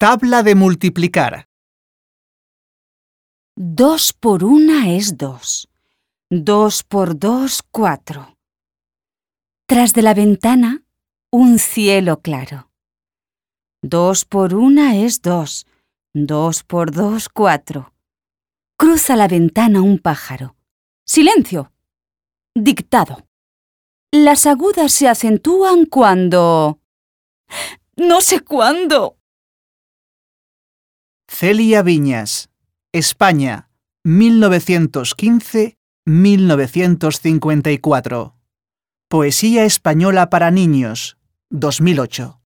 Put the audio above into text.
Tabla de multiplicar. 2 por 1 es 2. 2 por 2, 4. Tras de la ventana, un cielo claro. 2 por 1 es 2. 2 por 2, 4. Cruza la ventana un pájaro. ¡Silencio! Dictado. Las agudas se acentúan cuando... ¡No sé cuándo! Celia Viñas, España, 1915-1954. Poesía española para niños, 2008.